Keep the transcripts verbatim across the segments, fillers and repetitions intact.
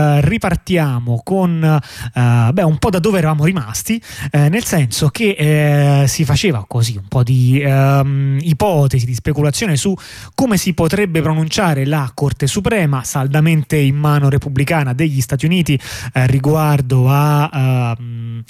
ripartiamo con uh, beh, un po' da dove eravamo rimasti, eh, nel senso che eh, si faceva così un po' di um, ipotesi, di speculazione su come si potrebbe pronunciare la Corte Suprema, saldamente in mano repubblicana degli Stati Uniti, eh, riguardo a uh,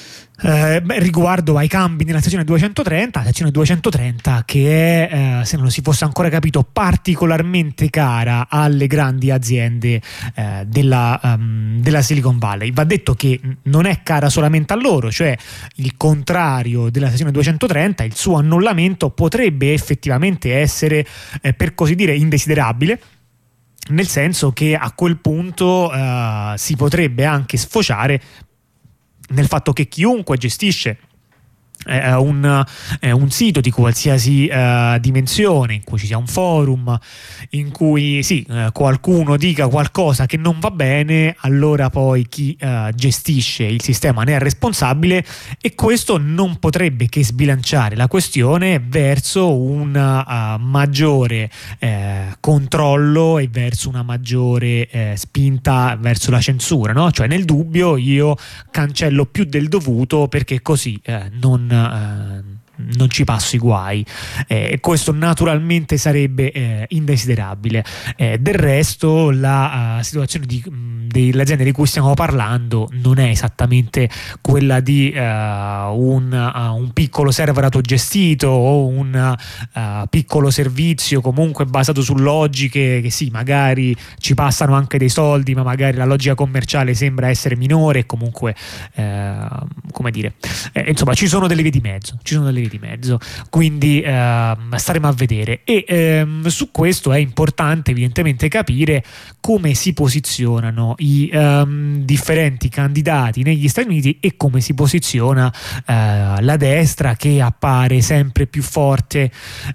Eh, beh, riguardo ai cambi nella sezione duecentotrenta, sezione duecentotrenta che è, eh, se non lo si fosse ancora capito, particolarmente cara alle grandi aziende eh, della, um, della Silicon Valley. Va detto che non è cara solamente a loro, cioè il contrario della sezione duecentotrenta, il suo annullamento potrebbe effettivamente essere, eh, per così dire, indesiderabile, nel senso che a quel punto eh, si potrebbe anche sfociare nel fatto che chiunque gestisce eh, un, eh, un sito di qualsiasi eh, dimensione, in cui ci sia un forum, in cui sì, eh, qualcuno dica qualcosa che non va bene, allora poi chi eh, gestisce il sistema ne è responsabile, e questo non potrebbe che sbilanciare la questione verso un uh, maggiore eh, controllo e verso una maggiore eh, spinta verso la censura, no? Cioè, nel dubbio io cancello più del dovuto perché così eh, non Uh, non ci passo i guai, e eh, questo naturalmente sarebbe eh, indesiderabile. Eh, del resto la uh, situazione di, mh, dell'azienda di cui stiamo parlando non è esattamente quella di uh, un, uh, un piccolo server autogestito o un uh, piccolo servizio comunque basato su logiche che sì, magari ci passano anche dei soldi, ma magari la logica commerciale sembra essere minore, e comunque eh, come dire, eh, insomma ci sono delle vie di mezzo, ci sono delle vie di mezzo, quindi ehm, staremo a vedere. E ehm, su questo è importante evidentemente capire come si posizionano i ehm, differenti candidati negli Stati Uniti e come si posiziona eh, la destra, che appare sempre più forte,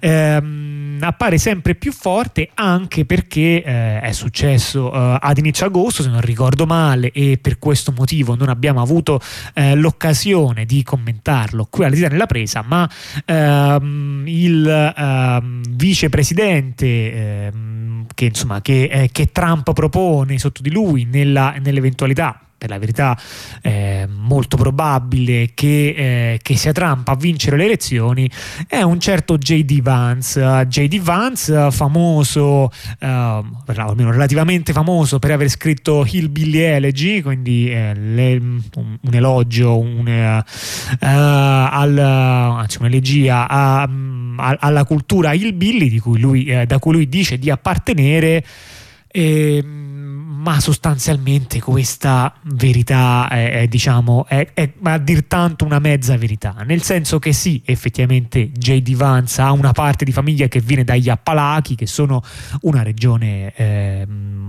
ehm, appare sempre più forte anche perché eh, è successo eh, ad inizio agosto, se non ricordo male, e per questo motivo non abbiamo avuto eh, l'occasione di commentarlo qui all'Italiana nella Presa, ma Ehm, il ehm, vicepresidente ehm, che insomma che, eh, che Trump propone sotto di lui nella, nell'eventualità, per la verità eh, molto probabile che, eh, che sia Trump a vincere le elezioni, è un certo J D Vance. uh, J D Vance, famoso, uh, almeno relativamente famoso, per aver scritto Hillbilly Elegy, quindi eh, le, un, un elogio, un, uh, uh, al, anzi un'elegia a, a, alla cultura hillbilly di cui lui, eh, da cui lui dice di appartenere. E, ma sostanzialmente questa verità è, è diciamo è, è a dir tanto una mezza verità, nel senso che sì, effettivamente J D Vance ha una parte di famiglia che viene dagli Appalachi, che sono una regione eh,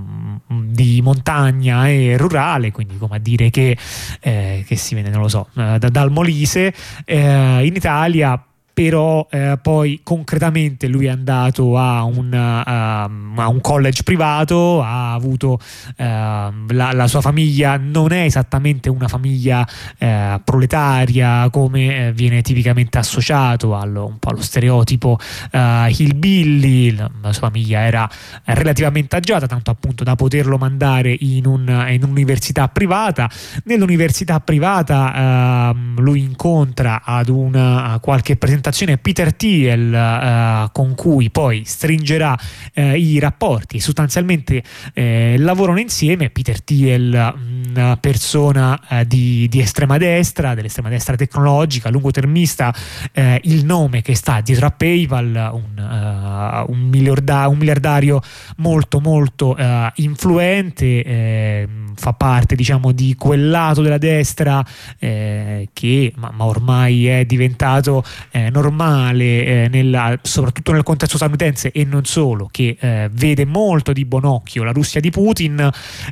di montagna e rurale, quindi come a dire che, eh, che si viene, non lo so, eh, da, dal Molise eh, in Italia. Però eh, poi concretamente lui è andato a un, uh, a un college privato, ha avuto uh, la, la sua famiglia non è esattamente una famiglia uh, proletaria come uh, viene tipicamente associato allo, un po' allo stereotipo uh, hillbilly. La, la sua famiglia era relativamente agiata, tanto appunto da poterlo mandare in, un, in un'università privata. Nell'università privata uh, lui incontra ad una a qualche presentazione Peter Thiel, uh, con cui poi stringerà uh, i rapporti, sostanzialmente uh, lavorano insieme. Peter Thiel, una persona uh, di, di estrema destra, dell'estrema destra tecnologica, lungotermista, uh, il nome che sta dietro a PayPal, un, uh, un, miliarda- un miliardario molto molto uh, influente, eh, fa parte diciamo di quel lato della destra eh, che ma, ma ormai è diventato eh, normale eh, nella, soprattutto nel contesto statunitense e non solo, che eh, vede molto di buon occhio la Russia di Putin,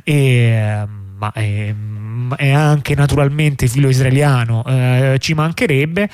e, ma è, è anche naturalmente filo israeliano, eh, ci mancherebbe.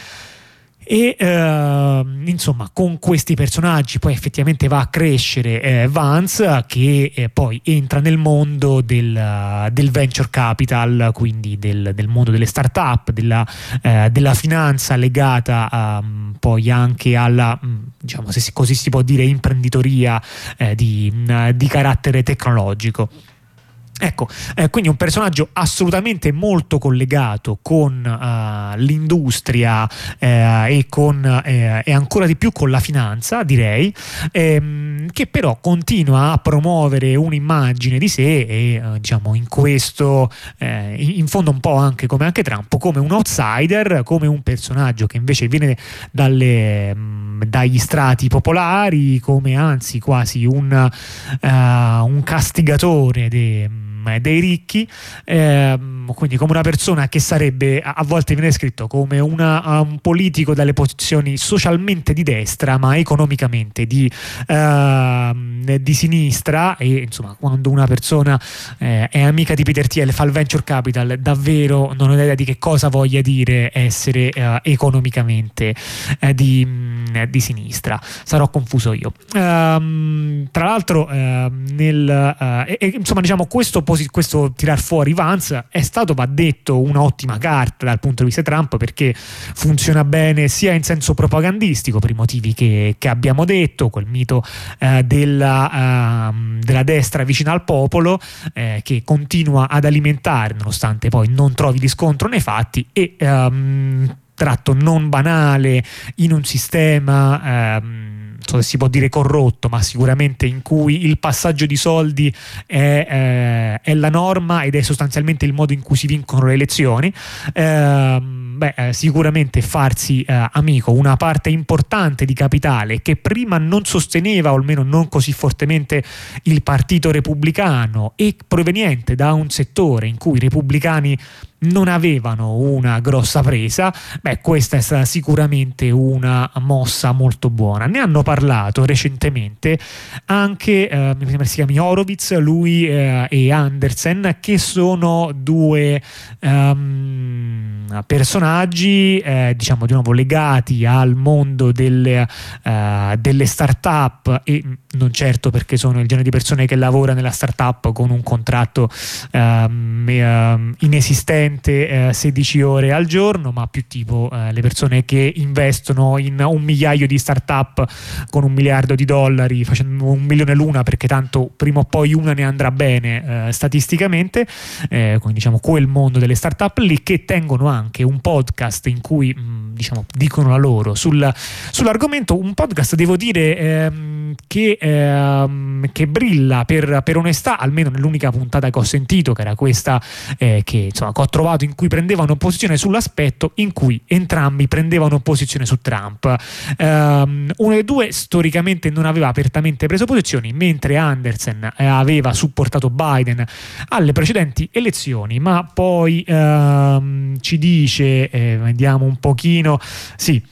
E eh, insomma, con questi personaggi poi effettivamente va a crescere eh, Vance, che eh, poi entra nel mondo del, del venture capital, quindi del, del mondo delle start-up, della, eh, della finanza legata um, poi anche alla, diciamo, se così si può dire, imprenditoria eh, di, di carattere tecnologico. Ecco, eh, quindi un personaggio assolutamente molto collegato con uh, l'industria eh, e con eh, e ancora di più con la finanza, direi, ehm, che però continua a promuovere un'immagine di sé e eh, diciamo in questo, eh, in fondo un po' anche come anche Trump, come un outsider, come un personaggio che invece viene dalle, mh, dagli strati popolari, come anzi quasi un, uh, un castigatore de, dei ricchi, ehm, quindi come una persona che sarebbe, a volte viene scritto come una, un politico dalle posizioni socialmente di destra ma economicamente di, ehm, di sinistra, e insomma quando una persona eh, è amica di Peter Thiel, fa il venture capital, davvero non ho idea di che cosa voglia dire essere eh, economicamente eh, di, mh, di sinistra. Sarò confuso io. Um, tra l'altro uh, nel, uh, e, e, insomma diciamo questo questo tirar fuori Vance è stato, va detto, un'ottima carta dal punto di vista di Trump, perché funziona bene sia in senso propagandistico per i motivi che, che abbiamo detto, quel mito eh, della, uh, della destra vicina al popolo eh, che continua ad alimentare nonostante poi non trovi riscontro nei fatti, e um, tratto non banale in un sistema ehm, non so se si può dire corrotto, ma sicuramente in cui il passaggio di soldi è, eh, è la norma ed è sostanzialmente il modo in cui si vincono le elezioni. Ehm, beh, eh, sicuramente farsi eh, amico una parte importante di capitale che prima non sosteneva, o almeno non così fortemente, il partito repubblicano, e proveniente da un settore in cui i repubblicani non avevano una grossa presa, beh, questa è stata sicuramente una mossa molto buona. Ne hanno parlato recentemente anche, eh, mi sembra si chiami Horowitz, lui eh, e Andersen, che sono due um, personaggi eh, diciamo di nuovo legati al mondo delle, uh, delle start-up, e non certo perché sono il genere di persone che lavora nella start-up con un contratto um, um, inesistente Eh, sedici ore al giorno, ma più tipo eh, le persone che investono in un migliaio di start-up con un miliardo di dollari, facendo un milione l'una, perché tanto prima o poi una ne andrà bene eh, statisticamente, eh, quindi diciamo quel mondo delle start-up lì, che tengono anche un podcast in cui mh, diciamo dicono la loro sul, sull'argomento, un podcast devo dire ehm, che, ehm, che brilla per, per onestà, almeno nell'unica puntata che ho sentito, che era questa eh, che insomma che ho trovato, in cui prendevano posizione sull'aspetto in cui entrambi prendevano posizione su Trump. Um, uno dei due storicamente non aveva apertamente preso posizioni, mentre Andersen eh, aveva supportato Biden alle precedenti elezioni, ma poi um, ci dice, eh, vediamo un pochino, sì,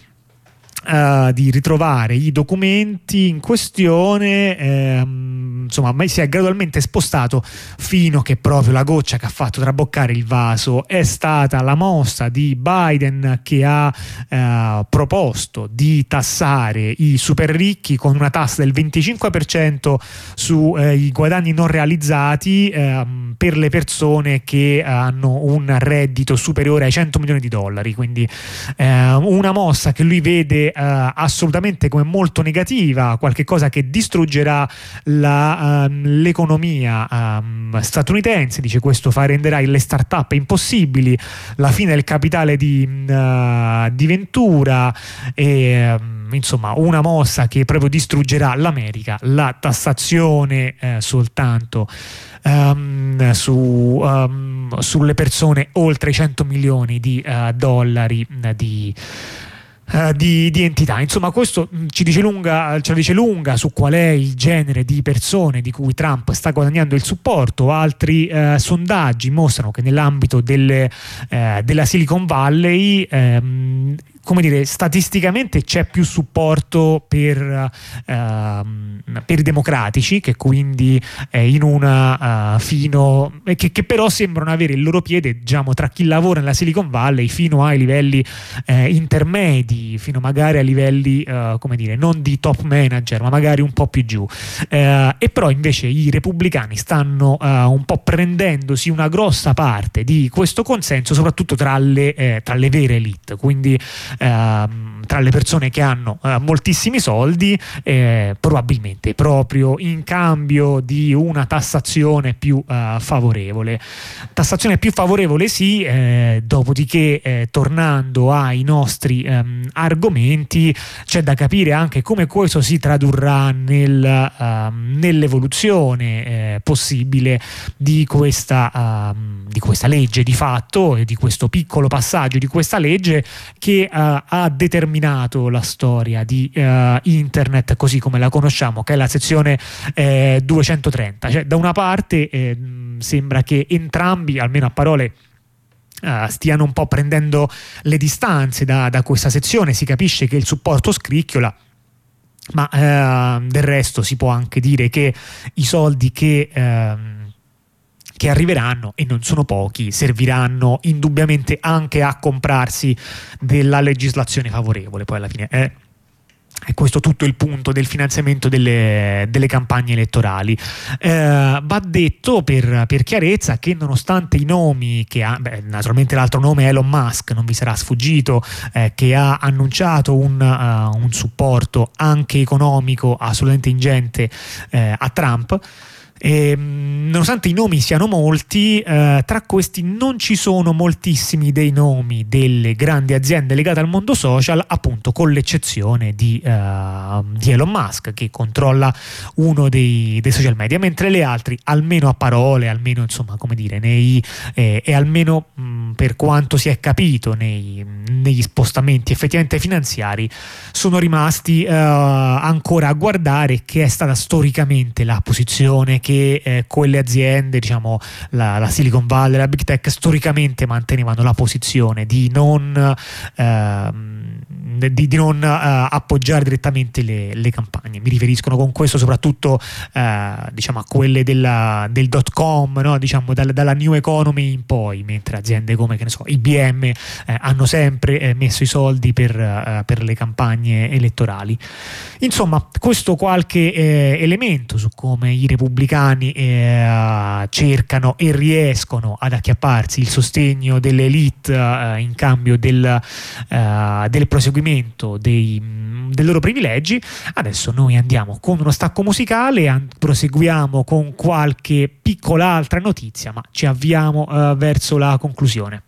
Uh, di ritrovare i documenti in questione, ehm, insomma, ma si è gradualmente spostato fino che proprio la goccia che ha fatto traboccare il vaso è stata la mossa di Biden, che ha eh, proposto di tassare i super ricchi con una tassa del venticinque per cento sui eh, guadagni non realizzati eh, per le persone che hanno un reddito superiore ai cento milioni di dollari, quindi eh, una mossa che lui vede Uh, assolutamente come molto negativa, qualche cosa che distruggerà la, um, l'economia um, statunitense. Dice questo fa renderà le start-up impossibili, la fine del capitale di, uh, di Ventura, e um, insomma una mossa che proprio distruggerà l'America, la tassazione eh, soltanto Um, su, um, sulle persone oltre i cento milioni di uh, dollari uh, di Uh, di, di entità. Insomma, questo mh, ci dice lunga, ce la dice lunga su qual è il genere di persone di cui Trump sta guadagnando il supporto. Altri uh, sondaggi mostrano che nell'ambito delle, uh, della Silicon Valley um, come dire, statisticamente c'è più supporto per, uh, per i democratici, che quindi eh, in una uh, fino che, che però sembrano avere il loro piede, diciamo, tra chi lavora nella Silicon Valley fino ai livelli eh, intermedi, fino magari a livelli uh, come dire, non di top manager, ma magari un po' più giù. Uh, e però invece i repubblicani stanno uh, un po' prendendosi una grossa parte di questo consenso, soprattutto tra le, eh, tra le vere elite, quindi Uh, tra le persone che hanno eh, moltissimi soldi, eh, probabilmente proprio in cambio di una tassazione più eh, favorevole. Tassazione più favorevole sì, eh, dopodiché eh, tornando ai nostri ehm, argomenti, c'è da capire anche come questo si tradurrà nel, ehm, nell'evoluzione eh, possibile di questa, ehm, di questa legge di fatto, e di questo piccolo passaggio di questa legge che eh, ha determinato la storia di eh, internet così come la conosciamo, che è la sezione eh, duecentotrenta. Cioè, da una parte eh, sembra che entrambi, almeno a parole, Uh, stiano un po' prendendo le distanze da, da questa sezione. Si capisce che il supporto scricchiola, ma uh, del resto si può anche dire che i soldi che, uh, che arriveranno, e non sono pochi, serviranno indubbiamente anche a comprarsi della legislazione favorevole. Poi alla fine è È questo tutto il punto del finanziamento delle, delle campagne elettorali. Eh, va detto per, per chiarezza che nonostante i nomi che ha, beh, naturalmente l'altro nome è Elon Musk, non vi sarà sfuggito, eh, che ha annunciato un, uh, un supporto anche economico assolutamente ingente eh, a Trump. E, nonostante i nomi siano molti, eh, tra questi non ci sono moltissimi dei nomi delle grandi aziende legate al mondo social, appunto con l'eccezione di, uh, di Elon Musk, che controlla uno dei, dei social media, mentre le altre, almeno a parole, almeno insomma come dire, nei, eh, e almeno mh, per quanto si è capito nei, negli spostamenti effettivamente finanziari, sono rimasti uh, ancora a guardare, che è stata storicamente la posizione che che eh, quelle aziende, diciamo la, la Silicon Valley, la Big Tech, storicamente mantenevano la posizione di non, eh, di, di non eh, appoggiare direttamente le, le campagne. Mi riferiscono con questo soprattutto eh, diciamo a quelle della, del dot com, no? Diciamo dal, dalla New Economy in poi, mentre aziende come, che ne so, I B M eh, hanno sempre eh, messo i soldi per, eh, per le campagne elettorali. Insomma, questo qualche eh, elemento su come i repubblicani Eh, cercano e riescono ad acchiapparsi il sostegno delle elite eh, in cambio del, eh, del proseguimento dei, dei loro privilegi. Adesso noi andiamo con uno stacco musicale, an- proseguiamo con qualche piccola altra notizia, ma ci avviamo eh, verso la conclusione.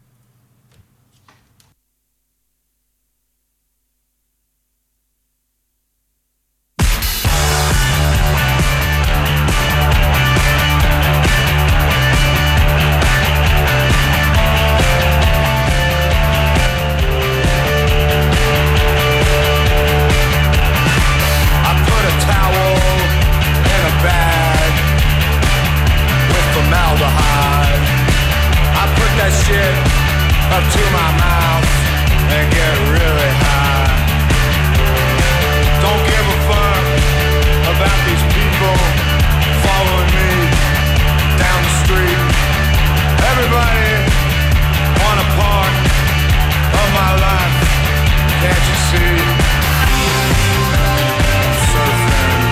Up to my mouth and get really high. Don't give a fuck about these people following me down the street. Everybody want a part of my life, can't you see? I'm surfing.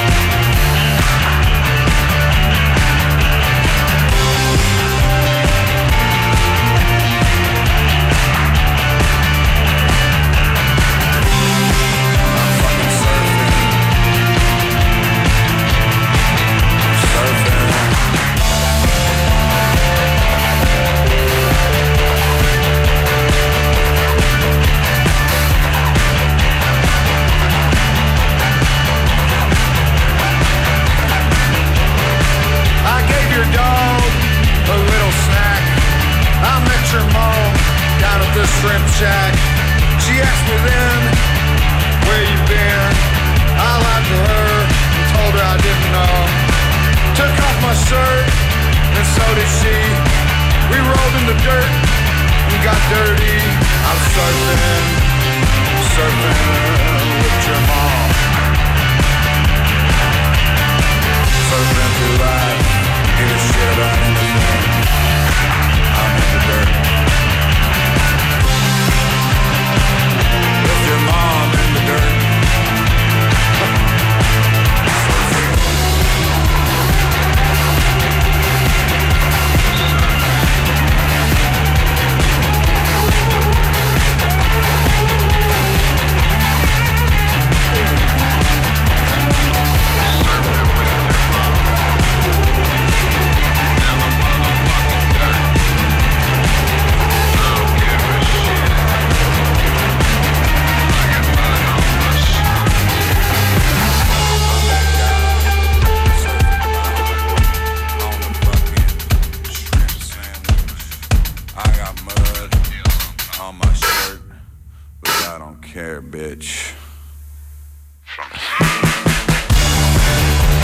The shrimp shack. She asked me then, where you been? I lied to her and told her I didn't know. Took off my shirt and so did she. We rolled in the dirt and got dirty. I'm surfing, surfing with your mom. Surfing through life, give a shit about anything. I'm in the dirt. Your mom in the dirt. hurt, but I don't care, bitch.